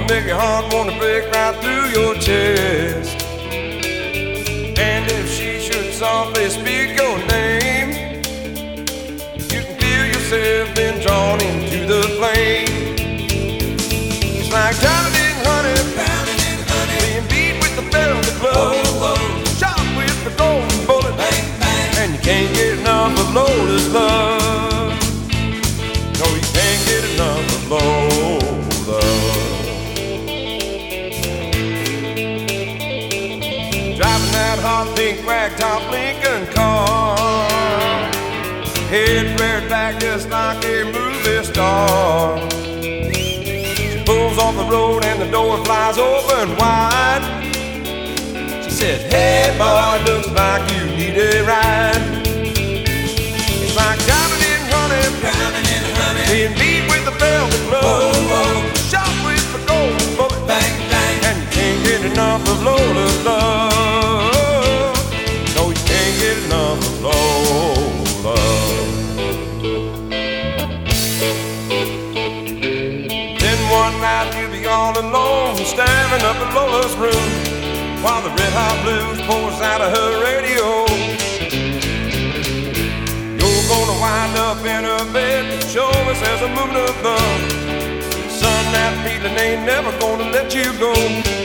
make your heart wanna break right through your chest. And if she should softly speak your name, you can feel yourself being drawn into the flame. It's like drowning in honey, being beat with the velvet glove, shot with the golden bullet, and you can't get enough of Lola's love. No, you can't get enough of Lola's love. Driving that hot pink ragtop Lincoln car, head flared back just like a movie star. She pulls off the road and the door flies open wide. She said, hey boy, looks like you need a ride. It's like driving in honey, being beat with the velvet glove, shot with the golden bullet, and you can't get enough of Lola's love. No, you can't get enough of Lola's love. Then one night you'll be all alone, staring up at Lola's room, while the red hot blues pours out of her radio. You're gonna wind up in her bed, sure as there's a moon above. Son, that feeling ain't never gonna let you go.